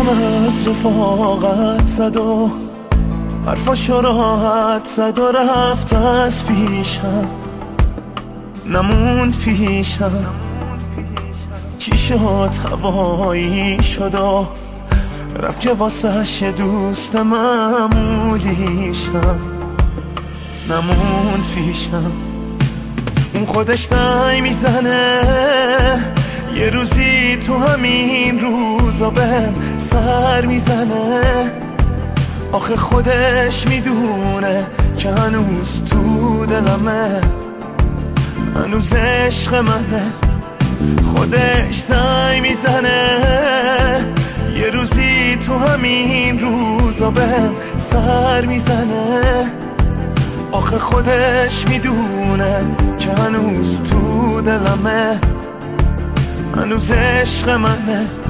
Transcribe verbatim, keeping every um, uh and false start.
دلم از رفاقت زد و حرفاشو راحت زد و رفت از پیشم، نموند پیشم. چی شد هوایی شد و رفت که واسهش دوست معمولیشم، نموند پیشم. اون خودش دای میزنه یه روزی تو همین روزا بهم سر میزنه. آخه خودش میدونه که هنوز تو دلمه، هنوز عشق منه. خودش دای میزنه یه روزی تو همین روزا بهم سر میزنه. آخه خودش میدونه که هنوز تو دلمه، هنوز عشق منه.